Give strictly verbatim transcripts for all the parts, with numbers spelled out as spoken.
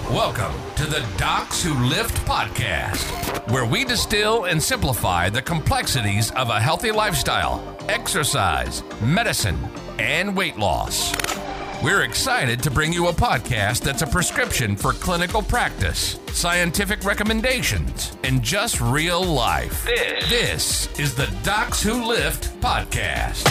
Welcome to the Docs Who Lift podcast, where we distill and simplify the complexities of a healthy lifestyle, exercise, medicine, and weight loss. We're excited to bring you a podcast that's a prescription for clinical practice, scientific recommendations, and just real life. This, this is the Docs Who Lift podcast.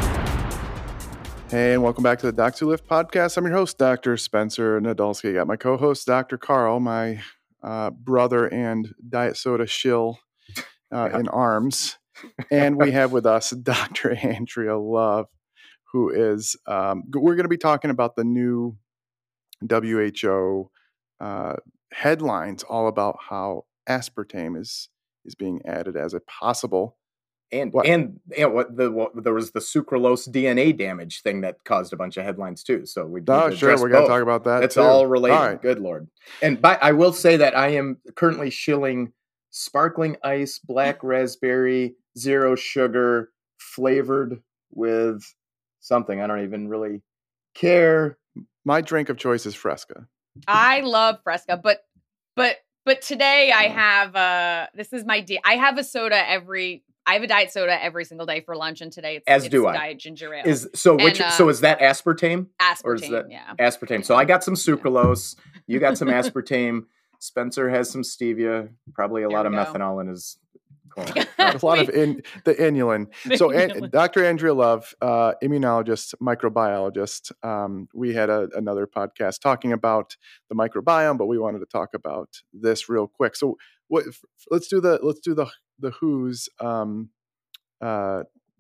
Hey, and welcome back to the Docs Who Lift podcast. I'm your host, Doctor Spencer Nadolski. I got my co-host, Doctor Carl, my uh, brother and diet soda shill uh, in arms. And we have with us Doctor Andrea Love, who is, um, we're going to be talking about the new W H O uh, headlines all about how aspartame is is being added as a possible. And what? and and what the what, there was the sucralose D N A damage thing that caused a bunch of headlines too. So we oh sure we're going to talk about that. It's too. all related. All right. Good Lord. And by, I will say that I am currently shilling sparkling ice, black raspberry, zero sugar, flavored with something I don't even really care. My drink of choice is Fresca. I love Fresca, but but but today I have uh this is my di- I have a soda every. I have a diet soda every single day for lunch, and today it's, As it's do I. diet ginger ale. Is so which And, uh, so is that aspartame? aspartame, Or is that yeah. aspartame? So I got some sucralose. You got some aspartame. Spencer has some stevia. Probably a There lot of we go. methanol in his. Corn. A lot of in, the inulin. The So an, inulin. Doctor Andrea Love, uh, immunologist, microbiologist. Um, we had a, another podcast talking about the microbiome, but we wanted to talk about this real quick. So what? Let's do the let's do the the Who's um, uh,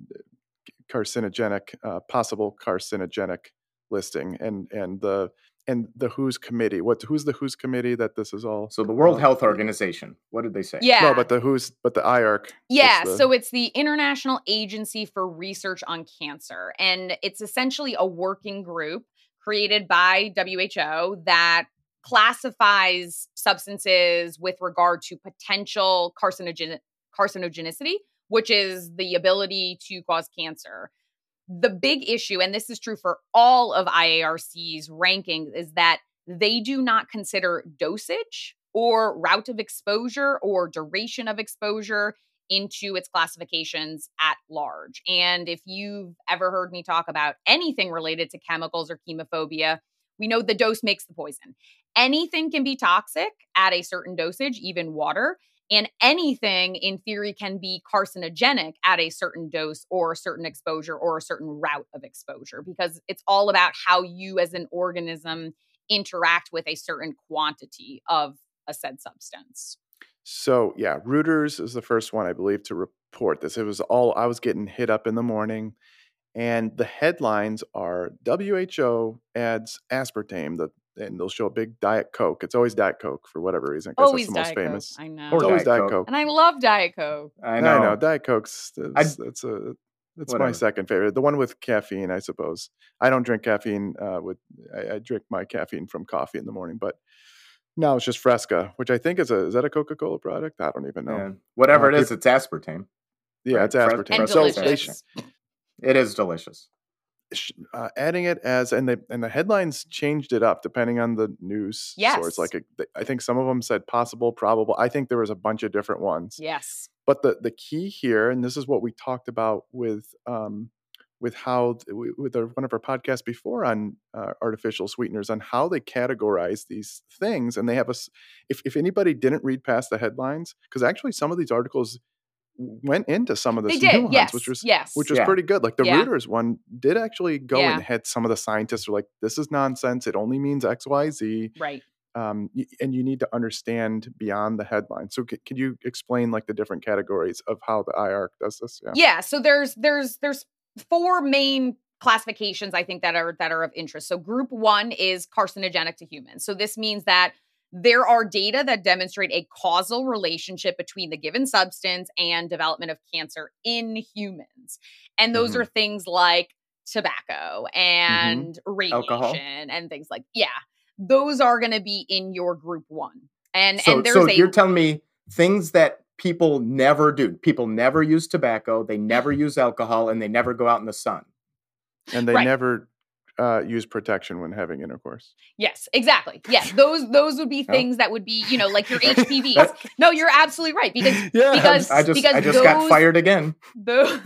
carcinogenic, uh, possible carcinogenic listing, and and the and the Who's committee. What who's the Who's committee that this is all? So the World uh, Health Organization. What did they say? Yeah. No, but the Who's but the I A R C. Yeah, what's the- so it's the International Agency for Research on Cancer, and it's essentially a working group created by W H O that classifies substances with regard to potential carcinogen- carcinogenicity, which is the ability to cause cancer. The big issue, and this is true for all of I A R C's rankings, is that they do not consider dosage or route of exposure or duration of exposure into its classifications at large. And if you've ever heard me talk about anything related to chemicals or chemophobia, we know the dose makes the poison. Anything can be toxic at a certain dosage, even water. And anything, in theory, can be carcinogenic at a certain dose or a certain exposure or a certain route of exposure, because it's all about how you as an organism interact with a certain quantity of a said substance. So yeah, Reuters is the first one, I believe, to report this. It was all I was getting hit up in the morning, and the headlines are W H O adds aspartame, the and they'll show a big Diet Coke. It's always Diet Coke for whatever reason. I guess Always that's the most Diet Coke. famous. I know. Or It's always Diet Diet Coke. Coke. And I love Diet Coke. I I know. know. Diet Coke's that's, I- that's a that's Whatever. my second favorite. The one with caffeine, I suppose. I don't drink caffeine. Uh, with I, I drink my caffeine from coffee in the morning, but now it's just Fresca, which I think is a is that a Coca-Cola product? I don't even know. Yeah. Whatever Uh, it is, it's aspartame. Yeah, Right. it's Fres- aspartame. And So Fresca they delicious. sh- It is delicious. sh- uh, adding it as and the and the headlines changed it up depending on the news Yes. source. Like a, I think some of them said possible, probable. I think there was a bunch of different ones. Yes. But the the key here, and this is what we talked about with um, with how th- with our, one of our podcasts before on uh, artificial sweeteners, on how they categorize these things, and they have a. s- If if anybody didn't read past the headlines, because actually some of these articles went into some of this They did. nuance, Yes. which was yes. which was Yeah. pretty good. Like the Yeah. Reuters one did actually go Yeah. and had some of the scientists are like, this is nonsense. It only means X, Y, Z. right. Um, y- and you need to understand beyond the headline. So c- could you explain like the different categories of how the I A R C does this? Yeah. Yeah. So there's there's there's four main classifications I think that are that are of interest. So group one is carcinogenic to humans. So this means that there are data that demonstrate a causal relationship between the given substance and development of cancer in humans. And those Mhm. are things like tobacco and radiation Alcohol. and things like, yeah, those are going to be in your group one. And, So, and there's so a, you're telling me things that people never do. People never use tobacco. They never use alcohol, and they never go out in the sun. And they Right. never uh, use protection when having intercourse. Yes, exactly. Yes, those those would be things oh. that would be, you know, like your H P Vs. No, you're absolutely right because yeah, because I just because I just those, got fired again. Those,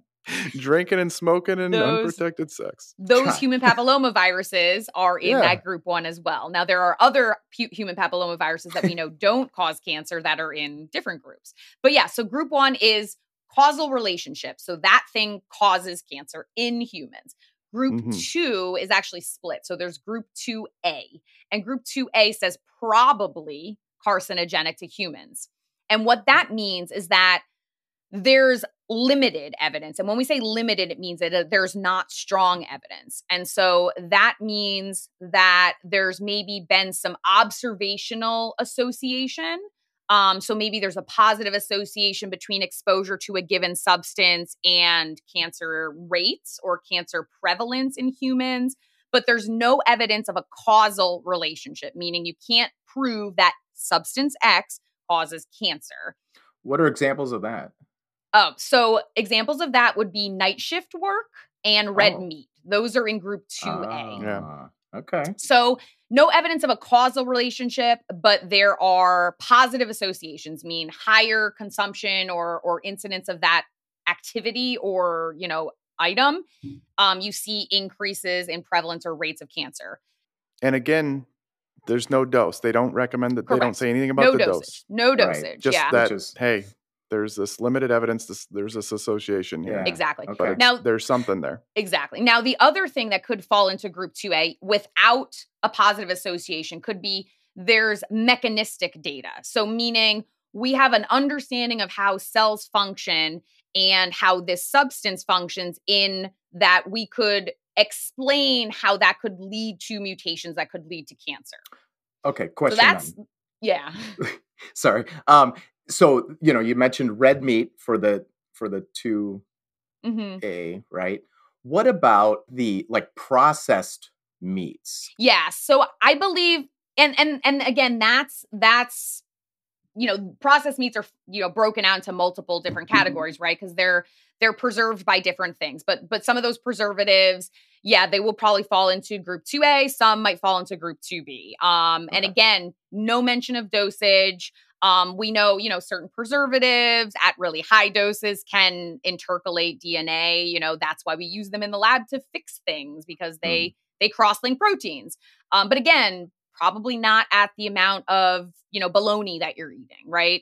drinking and smoking and those, unprotected sex. Those human papillomaviruses are in yeah. that group one as well. Now, there are other pu- human papillomaviruses that we know don't cause cancer that are in different groups. But yeah, so group one is causal relationship. So that thing causes cancer in humans. Group mm-hmm. two is actually split. So there's group two A. And group two A says probably carcinogenic to humans. And what that means is that there's limited evidence. And when we say limited, it means that uh, there's not strong evidence. And so that means that there's maybe been some observational association. Um, so maybe there's a positive association between exposure to a given substance and cancer rates or cancer prevalence in humans, but there's no evidence of a causal relationship, meaning you can't prove that substance X causes cancer. What are examples of that? Oh, so examples of that would be night shift work and red oh. meat. Those are in group two A. Uh, yeah. Okay. So no evidence of a causal relationship, but there are positive associations, mean higher consumption or or incidence of that activity or, you know, item. Um, you see increases in prevalence or rates of cancer. And again, there's no dose. They don't recommend that. Correct. They don't say anything about no the dosage. dose. No dosage. Right. Just yeah. that, is- hey, there's this limited evidence. This, there's this association here. Yeah. Exactly. Okay. But now there's something there. Exactly. Now, the other thing that could fall into group two A without a positive association could be there's mechanistic data. So meaning we have an understanding of how cells function and how this substance functions in that we could explain how that could lead to mutations that could lead to cancer. Okay. Question. So that's, then. yeah. Sorry. Um, So, you know, you mentioned red meat for the for the two A, mm-hmm. right? What about the like processed meats? Yeah. So I believe, and and and again, that's that's you know, processed meats are you know broken out into multiple different categories, right? Because they're they're preserved by different things. But but some of those preservatives, yeah, they will probably fall into group two A. Some might fall into group two B. Um, okay. And again, no mention of dosage. Um, we know, you know, certain preservatives at really high doses can intercalate D N A. You know, that's why we use them in the lab to fix things because they mm. they cross-link proteins. Um, but again, probably not at the amount of, you know, bologna that you're eating, right?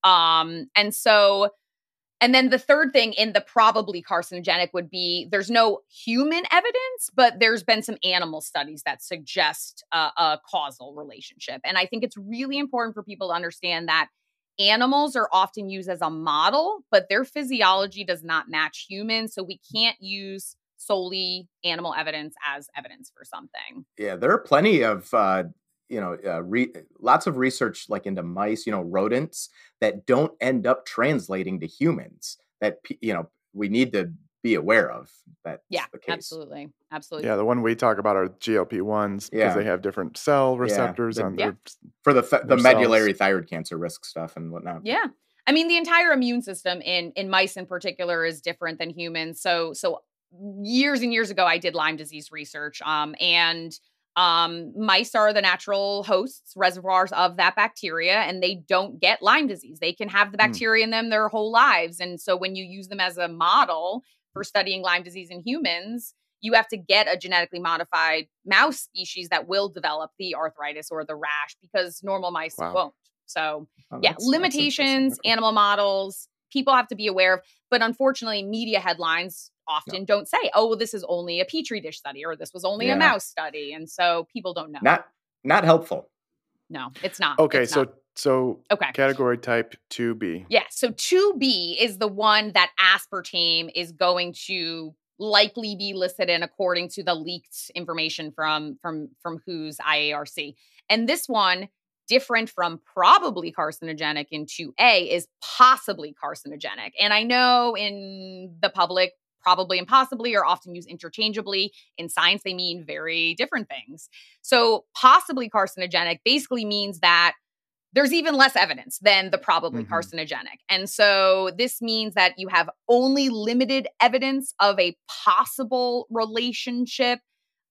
Um, and so, and then the third thing in the probably carcinogenic would be there's no human evidence, but there's been some animal studies that suggest a, a causal relationship. And I think it's really important for people to understand that animals are often used as a model, but their physiology does not match humans. So we can't use solely animal evidence as evidence for something. Yeah, there are plenty of, uh, you know, uh, re- lots of research like into mice, you know, rodents that don't end up translating to humans that, you know, we need to be aware of. That's yeah, the case. absolutely. Absolutely. Yeah, the one we talk about are G L P ones because yeah. they have different cell receptors yeah. on yeah. their for the th- the cells. medullary thyroid cancer risk stuff and whatnot. Yeah. I mean, the entire immune system in in mice in particular is different than humans. So so years and years ago, I did Lyme disease research. Um, and um, mice are the natural hosts, reservoirs of that bacteria, and they don't get Lyme disease. They can have the bacteria mm. in them their whole lives. And so when you use them as a model for studying Lyme disease in humans, you have to get a genetically modified mouse species that will develop the arthritis or the rash because normal mice wow. won't. So oh, yeah, limitations, animal models, people have to be aware of. But unfortunately, media headlines often no. don't say, oh, well, this is only a Petri dish study or this was only yeah. a mouse study. And so people don't know. Not not helpful. No, it's not. Okay, it's so not. so okay. category type two B. Yeah, so two B is the one that aspartame is going to likely be listed in according to the leaked information from from from W H O's I A R C. And this one, different from probably carcinogenic in two A, is possibly carcinogenic. And I know in the public, probably and possibly are often used interchangeably. In science, they mean very different things. So possibly carcinogenic basically means that there's even less evidence than the probably mm-hmm. carcinogenic. And so this means that you have only limited evidence of a possible relationship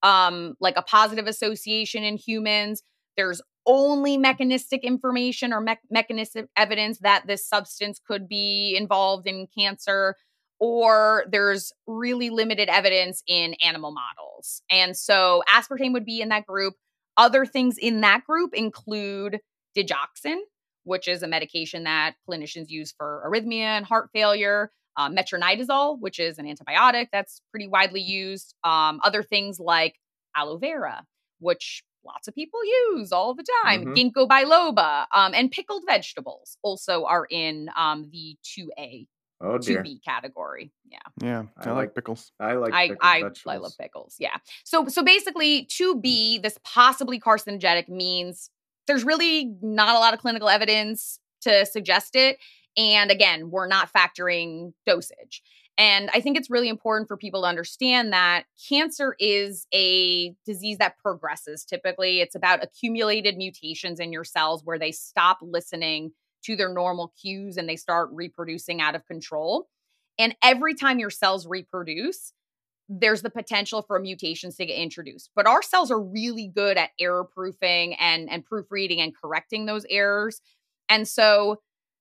um, like a positive association in humans. There's only mechanistic information or me- mechanistic evidence that this substance could be involved in cancer, or there's really limited evidence in animal models. And so aspartame would be in that group. Other things in that group include digoxin, which is a medication that clinicians use for arrhythmia and heart failure. Uh, metronidazole, which is an antibiotic that's pretty widely used. Um, other things like aloe vera, which lots of people use all the time. Mhm. Ginkgo biloba, um, and pickled vegetables also are in um, the two A, Oh dear. two B category. Yeah. Yeah, I, I like, like- pickles. I like I, pickled I, I vegetables. love pickles. Yeah. So, so basically two B, this possibly carcinogenic, means there's really not a lot of clinical evidence to suggest it. And again, we're not factoring dosage. And I think it's really important for people to understand that cancer is a disease that progresses. Typically, it's about accumulated mutations in your cells where they stop listening to their normal cues and they start reproducing out of control. And every time your cells reproduce, there's the potential for mutations to get introduced. But our cells are really good at error proofing and, and proofreading and correcting those errors. And so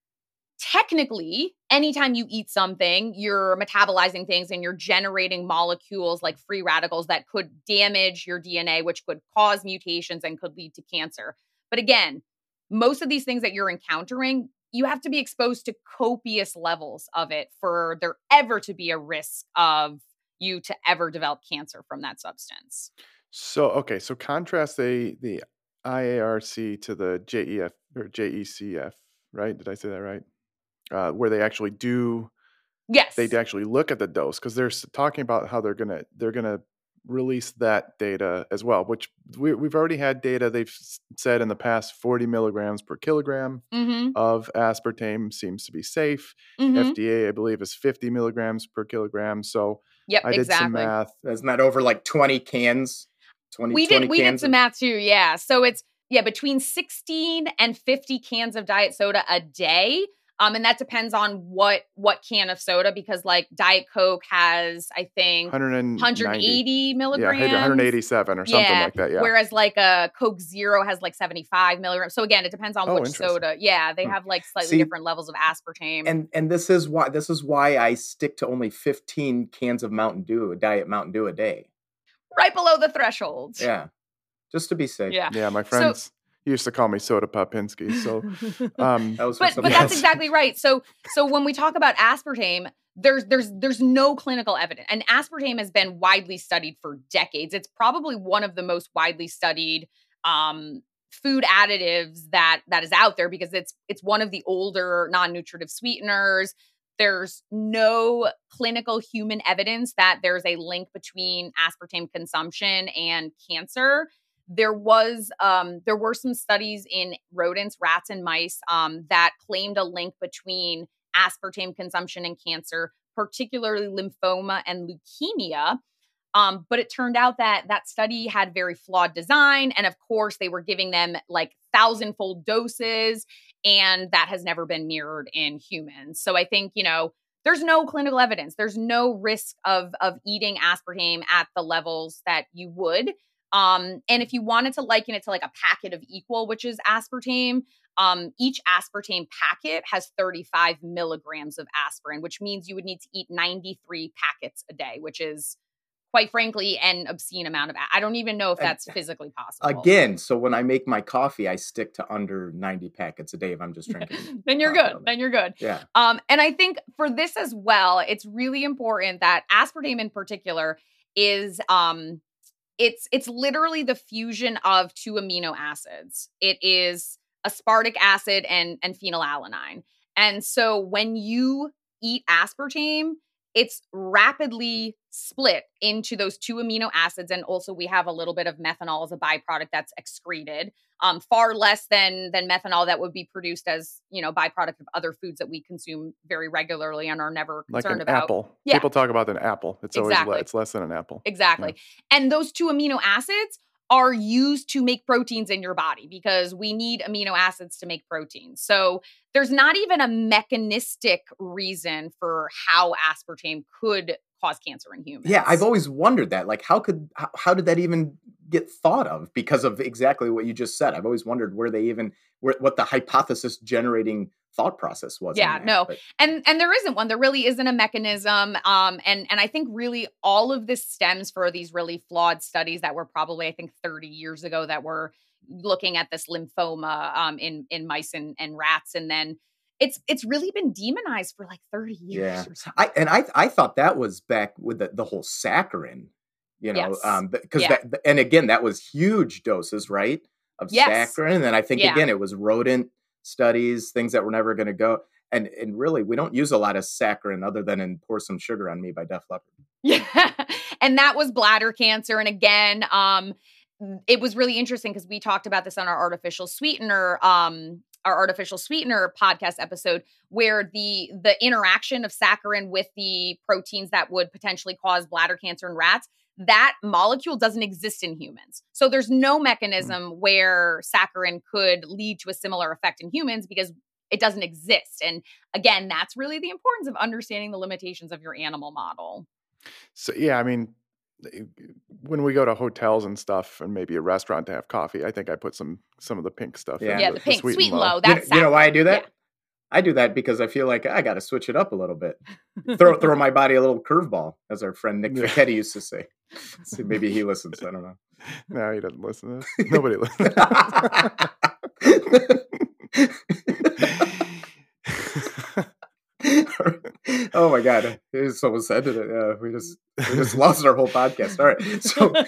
technically, anytime you eat something, you're metabolizing things and you're generating molecules like free radicals that could damage your D N A, which could cause mutations and could lead to cancer. But again, most of these things that you're encountering, you have to be exposed to copious levels of it for there ever to be a risk of you to ever develop cancer from that substance. So okay, so contrast the the I A R C to the J E F or J E C F, right? Did I say that right? Uh, where they actually do Yes. they actually look at the dose, because they're s- talking about how they're gonna they're gonna release that data as well, which we, we've already had data. They've s- said in the past forty milligrams per kilogram Mm-hmm. of aspartame seems to be safe. Mm-hmm. F D A, I believe, is fifty milligrams per kilogram. So Yep, I did some exactly. math. Isn't that over like twenty cans? twenty, We twenty did we did cans some of- math too, yeah. So it's yeah, between sixteen and fifty cans of diet soda a day. Um, and that depends on what what can of soda, because like Diet Coke has, I think, one one hundred eighty milligrams. Yeah, one hundred eighty-seven or something Yeah, like that. Yeah. Whereas like a Coke Zero has like seventy-five milligrams. So again, it depends on Oh, which interesting. soda. Yeah, they Hmm. have like slightly See, different levels of aspartame. And and this is why this is why I stick to only fifteen cans of Mountain Dew, Diet Mountain Dew a day. right below the threshold. Yeah. Just to be safe. Yeah. Yeah, my friends used to call me Soda Popinski. So, um, That was for but but somebody that's else. exactly right. So so when we talk about aspartame, there's there's there's no clinical evidence, and aspartame has been widely studied for decades. It's probably one of the most widely studied um, food additives that that is out there, because it's it's one of the older non-nutritive sweeteners. There's no clinical human evidence that there's a link between aspartame consumption and cancer. There was, um, there were some studies in rodents, rats, and mice um, that claimed a link between aspartame consumption and cancer, particularly lymphoma and leukemia. Um, but it turned out that that study had very flawed design. And of course, they were giving them like thousand-fold doses, and that has never been mirrored in humans. So I think, you know, there's no clinical evidence. There's no risk of, of eating aspartame at the levels that you would. Um, and if you wanted to liken it to like a packet of Equal, which is aspartame, um, each aspartame packet has thirty-five milligrams of aspirin, which means you would need to eat ninety-three packets a day, which is quite frankly an obscene amount of, I don't even know if that's physically possible. Again, so when I make my coffee, I stick to under ninety packets a day if I'm just drinking. then you're coffee. good. Then you're good. Yeah. Um, and I think for this as well, it's really important that aspartame in particular is, um, it's, it's literally the fusion of two amino acids. It is aspartic acid and, and phenylalanine. And so when you eat aspartame, it's rapidly split into those two amino acids. And also we have a little bit of methanol as a byproduct that's excreted, um, far less than, than methanol that would be produced as, you know, byproduct of other foods that we consume very regularly and are never like concerned an about. apple. Yeah. People talk about an apple. It's always Exactly. le- it's less than an apple. Exactly. And those two amino acids are used to make proteins in your body, because we need amino acids to make proteins. So there's not even a mechanistic reason for how aspartame could cause cancer in humans. Yeah, I've always wondered that. Like, how could how, how did that even get thought of? Because of exactly what you just said. I've always wondered where they even where what the hypothesis generating thought process was. Yeah, that, no. but. And and there isn't one. There really isn't a mechanism. Um, and and I think really all of this stems for these really flawed studies that were probably, I think, thirty years ago that were looking at this lymphoma um in in mice and, and rats. And then it's it's really been demonized for like thirty years Yeah. or something. I and I I thought that was back with the, the whole saccharin, you know, Yes. um because Yeah. that and again that was huge doses, right? Of Yes. saccharin. And then I think Yeah. again it was rodent studies, things that were never going to go. And and really we don't use a lot of saccharin other than in Pour Some Sugar on Me by Def Leppard. Yeah. And that was bladder cancer. And again, um, it was really interesting because we talked about this on our artificial sweetener, um, our artificial sweetener podcast episode, where the the interaction of saccharin with the proteins that would potentially cause bladder cancer in rats, that molecule doesn't exist in humans. So there's no mechanism mm. where saccharin could lead to a similar effect in humans because it doesn't exist. And again, that's really the importance of understanding the limitations of your animal model. So, yeah, I mean, when we go to hotels and stuff and maybe a restaurant to have coffee, I think I put some some of the pink stuff Yeah, in. yeah the, the pink, the sweet and low. low. That's you, know, you know why I do that? Yeah. I do that because I feel like I got to switch it up a little bit. throw throw my body a little curveball, as our friend Nick Ficchetti used to say. So maybe he listens. I don't know. No, he doesn't listen to this. Nobody listens. Oh my God! It's almost ended it. Yeah, we just we just lost our whole podcast. All right,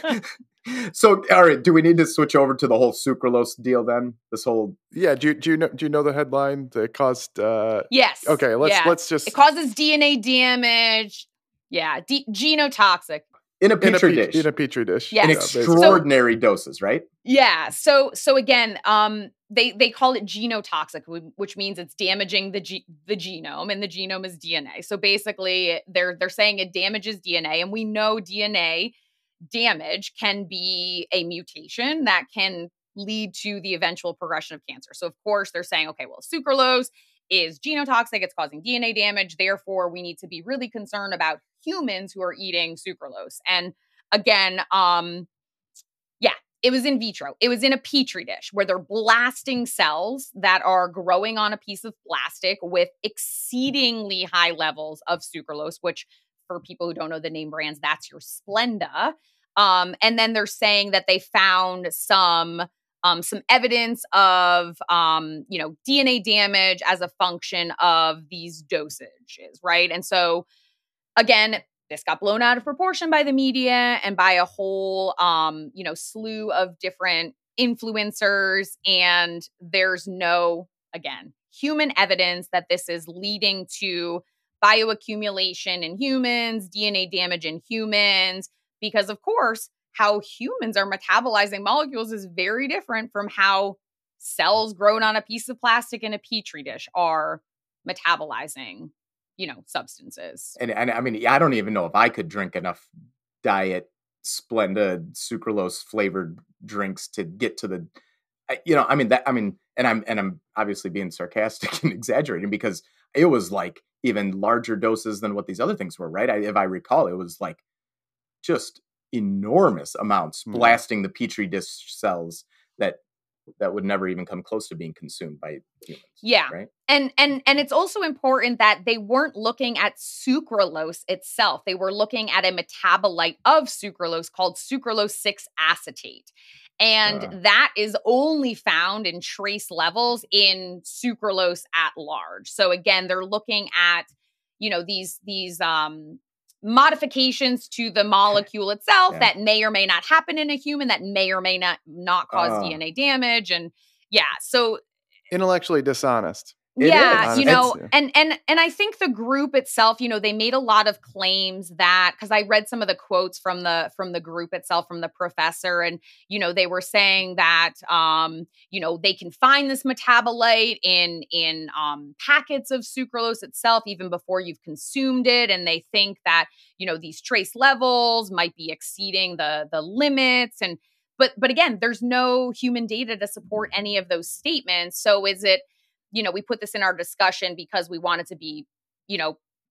so so all right. Do we need to switch over to the whole sucralose deal then? This whole yeah. Do you do you know do you know the headline that caused? Uh, yes. Okay. Let's yeah. let's just. It causes D N A damage. Yeah, D- genotoxic. In a petri in a, dish. In a petri dish. Yes. In Yeah, extraordinary so, doses, right? Yeah. So so again, um, they they call it genotoxic, which means it's damaging the ge- the genome, and the genome is D N A. So basically, they're they're saying it damages D N A, and we know D N A damage can be a mutation that can lead to the eventual progression of cancer. So of course, they're saying, okay, well, sucralose is genotoxic, it's causing D N A damage. Therefore, we need to be really concerned about humans who are eating sucralose. And again, um, yeah, it was in vitro. It was in a petri dish where they're blasting cells that are growing on a piece of plastic with exceedingly high levels of sucralose, which for people who don't know the name brands, that's your Splenda. Um, and then they're saying that they found some Um, some evidence of, um, you know, D N A damage as a function of these dosages, right? And so, again, this got blown out of proportion by the media and by a whole, um, you know, slew of different influencers. And there's no, again, human evidence that this is leading to bioaccumulation in humans, D N A damage in humans, because, of course, how humans are metabolizing molecules is very different from how cells grown on a piece of plastic in a petri dish are metabolizing, you know, substances. And, and I mean, I don't even know if I could drink enough diet Splenda sucralose flavored drinks to get to the, you know, I mean that, I mean, and I'm, and I'm obviously being sarcastic and exaggerating because it was like even larger doses than what these other things were, right? I, if I recall, it was like just enormous amounts mm. blasting the petri dish cells that that would never even come close to being consumed by humans. Yeah. Right. And and and it's also important that they weren't looking at sucralose itself. They were looking at a metabolite of sucralose called sucralose six acetate. And uh. that is only found in trace levels in sucralose at large. So again, they're looking at, you know, these these um modifications to the molecule itself yeah. that may or may not happen in a human, that may or may not not cause uh, D N A damage. And yeah, so intellectually dishonest. It yeah, is. you know, it's, and and and I think the group itself, you know, they made a lot of claims that, because I read some of the quotes from the from the group itself, from the professor, and you know, they were saying that um, you know, they can find this metabolite in in um packets of sucralose itself even before you've consumed it, and they think that, you know, these trace levels might be exceeding the the limits. And but but again, there's no human data to support any of those statements. So is it, you know, we put this in our discussion because we want it to be, you know,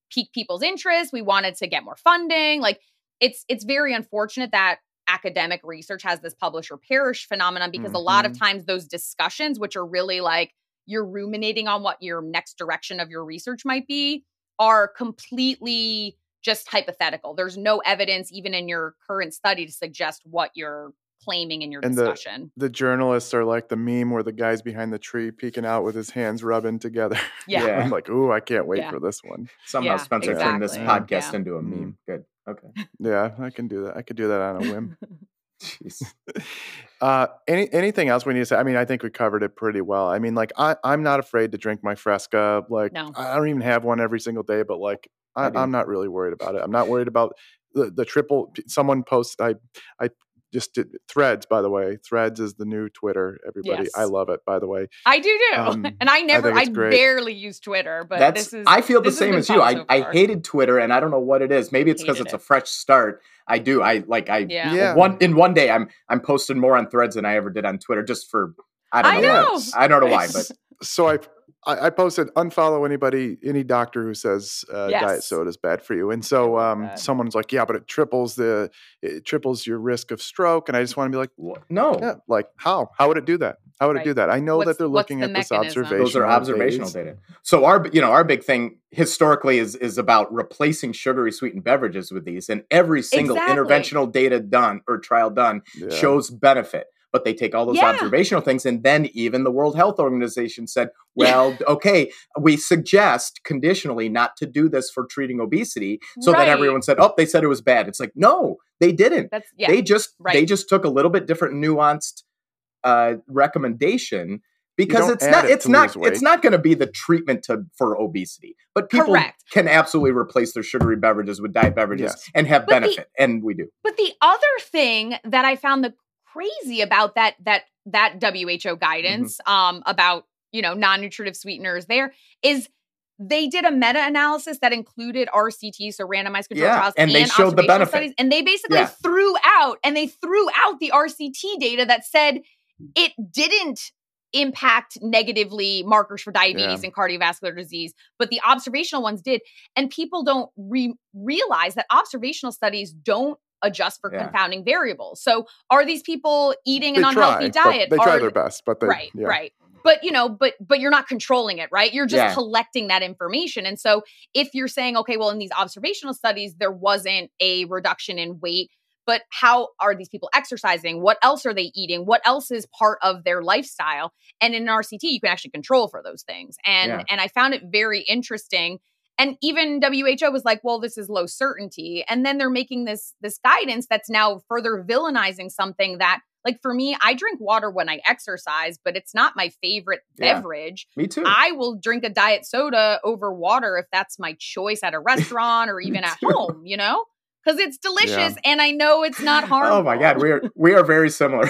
pique people's interest. We wanted to get more funding. Like it's it's very unfortunate that academic research has this publish or perish phenomenon because mm-hmm. a lot of times those discussions, which are really like you're ruminating on what your next direction of your research might be, are completely just hypothetical. There's no evidence even in your current study to suggest what you're claiming in your and discussion. The, the journalists are like the meme where the guy's behind the tree peeking out with his hands rubbing together. Yeah. I'm like, ooh, I can't wait yeah. for this one. Somehow yeah, Spencer exactly. turned this podcast yeah. into a Mm. meme. Good. Okay. Yeah, I can do that. I could do that on a whim. Jeez. Uh, any anything else we need to say? I mean, I think we covered it pretty well. I mean, like I, I'm not afraid to drink my Fresca. Like No. I don't even have one every single day, but like I, I do. I'm not really worried about it. I'm not worried about the, the triple. Someone posted. I I just did Threads. By the way, Threads is the new Twitter. Everybody, Yes. I love it. By the way, I do too. Um, and I never, think I, it's great. barely use Twitter, but That's, this is, I feel the this has same been as you. fun I, so I far. hated Twitter, and I don't know what it is. Maybe it's because Hated it's it. a fresh start. I do. I like. I Yeah. Yeah. one in one day. I'm I'm posting more on Threads than I ever did on Twitter, just for I don't I know. know. Why. I don't know why, but so I. I I posted unfollow anybody, any doctor who says uh, Yes. diet soda is bad for you. And so I love um, that. someone's like, yeah, but it triples the, it triples your risk of stroke. And I just want to be like, what? no. yeah, like how? How would it do that? How would it Right. do that? I know What's- that they're what's looking the at this mechanism? observational. Those are observational days. data. So our, you know, our big thing historically is is about replacing sugary sweetened beverages with these, and every single Exactly. interventional data done or trial done Yeah. shows benefit. But they take all those Yeah. observational things, and then even the World Health Organization said, "Well, okay, we suggest conditionally not to do this for treating obesity." So Right. then everyone said, "Oh, they said it was bad." It's like, no, they didn't. That's, yeah. They just right. they just took a little bit different, nuanced uh, recommendation. Because don't it's add not, it it's to not, lose weight. it's not going to be the treatment to for obesity. But people Correct. can absolutely replace their sugary beverages with diet beverages Yes. and have But the- benefit, and we do. But the other thing that I found the crazy about that that that W H O guidance Mm-hmm. um about, you know, non-nutritive sweeteners there is they did a meta-analysis that included R C T, so randomized controlled Yeah, trials, and they showed the observational benefit. studies, and they basically Yeah. threw out and they threw out the R C T data that said it didn't impact negatively markers for diabetes Yeah. and cardiovascular disease, but the observational ones did. And people don't re- realize that observational studies don't adjust for Yeah. confounding variables. So are these people eating an They unhealthy try, but diet? They try Are their best, but they, right, yeah. right. But you know, but but you're not controlling it, right? You're just Yeah. collecting that information. And so if you're saying, okay, well, in these observational studies, there wasn't a reduction in weight, but how are these people exercising? What else are they eating? What else is part of their lifestyle? And in an R C T, you can actually control for those things. And Yeah. and I found it very interesting. And even W H O was like, well, this is low certainty. And then they're making this this guidance that's now further villainizing something that, like for me, I drink water when I exercise, but it's not my favorite Yeah. beverage. Me too. I will drink a diet soda over water if that's my choice at a restaurant or even at too. home, you know? Because it's delicious and I know it's not harmful. Oh my God, we are we are very similar.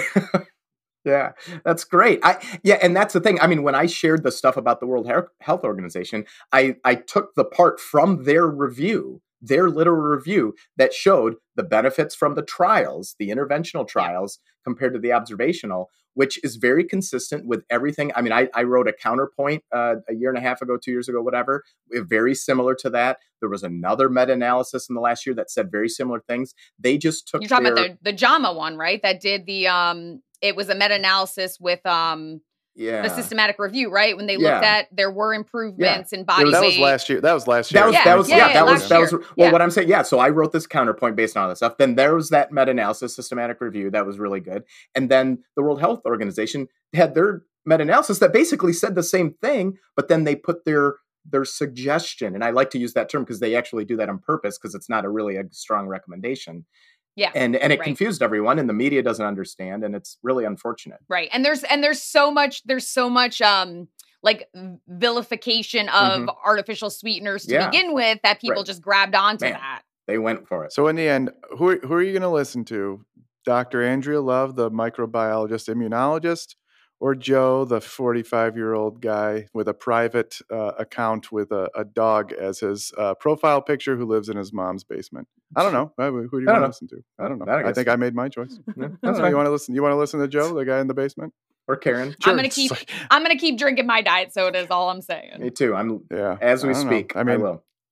Yeah, that's great. I yeah, and that's the thing. I mean, when I shared the stuff about the World He- Health Organization, I I took the part from their review, their literal review that showed the benefits from the trials, the interventional trials compared to the observational, which is very consistent with everything. I mean, I, I wrote a counterpoint uh, a year and a half ago, two years ago, whatever, very similar to that. There was another meta-analysis in the last year that said very similar things. They just took You're talking their, about the, the JAMA one, right? That did the, um, it was a meta-analysis with um, yeah. the systematic review, right? When they Yeah. looked at, there were improvements in body That weight. was last year. That was last year. That was Yeah, that was yeah, yeah, yeah, that was last that was year. well Yeah. what I'm saying. Yeah, so I wrote this counterpoint based on all this stuff. Then there was that meta-analysis, systematic review that was really good, and then the World Health Organization had their meta-analysis that basically said the same thing, but then they put their their suggestion, and I like to use that term because they actually do that on purpose because it's not a really a strong recommendation. Yeah. And and it right. confused everyone, and the media doesn't understand, and it's really unfortunate. Right. And there's and there's so much there's so much um like vilification of Mhm. artificial sweeteners to Yeah. begin with that people Right. just grabbed onto Man. that. They went for it. So in the end, who are, who are you going to listen to? Doctor Andrea Love, the microbiologist immunologist, or Joe, the forty-five-year-old guy with a private uh, account with a, a dog as his uh, profile picture who lives in his mom's basement? I don't know. Uh, Who do you I want don't to know. listen to? I don't know. I I, guess- think I made my choice. Yeah, I don't that's know. fine. You want to listen? You want to listen to Joe, the guy in the basement? Or Karen. I'm gonna It's keep like- I'm gonna keep drinking my diet soda is all I'm saying. Me too. I'm yeah. as we I don't know. speak. I mean, I will.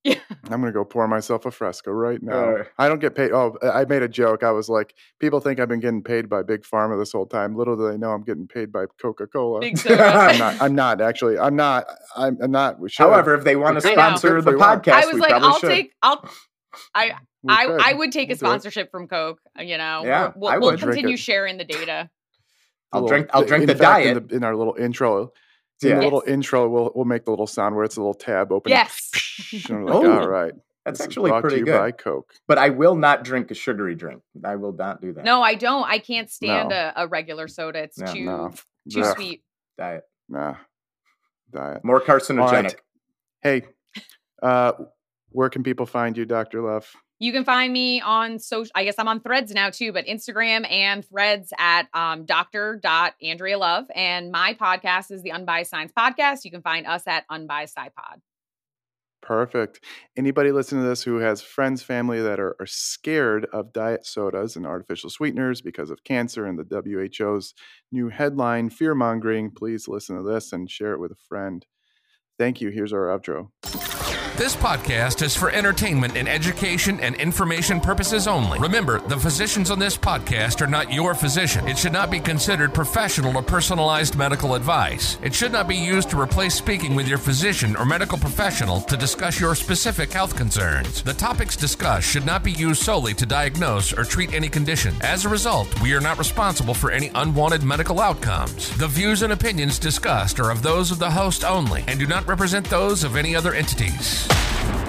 Yeah. I'm going to go pour myself a Fresca right now. Uh, I don't get paid. Oh, I made a joke. I was like, people think I've been getting paid by Big Pharma this whole time. Little do they know I'm getting paid by Coca-Cola. Big soda. I'm not. I'm not actually. I'm not. I'm, I'm not. We should. However, if they want to I know. sponsor If the we want. podcast, I was we like, probably I'll should. take, I'll, I, We I, could. I would take a We'll do it. sponsorship from Coke. You know, Yeah, we'll, I we'll would. Drink continue it. sharing the data. The I'll little- drink- I'll drink in the fact, diet. in, the, in our little intro. In Yeah. the little Yes. intro, we'll we'll make the little sound where it's a little tab open. Yes. And we're like, Oh, all right. That's This is actually brought to pretty you good. by Coke. But I will not drink a sugary drink. I will not do that. No, I don't. I can't stand No. a, a regular soda. It's No, too No. too Ugh, sweet. Diet. Nah. Diet. More carcinogenic. right. Hey, uh, where can people find you, Doctor Love? You can find me on social. I guess I'm on Threads now too, but Instagram and Threads at um, Doctor Andrea Love. And my podcast is the Unbiased Science Podcast. You can find us at Unbiased SciPod. Perfect. Anybody listening to this who has friends, family that are, are scared of diet sodas and artificial sweeteners because of cancer and the W H O's new headline, fear mongering, please listen to this and share it with a friend. Thank you. Here's our outro. This podcast is for entertainment and education and information purposes only. Remember, the physicians on this podcast are not your physician. It should not be considered professional or personalized medical advice. It should not be used to replace speaking with your physician or medical professional to discuss your specific health concerns. The topics discussed should not be used solely to diagnose or treat any condition. As a result, we are not responsible for any unwanted medical outcomes. The views and opinions discussed are of those of the host only and do not represent those of any other entities.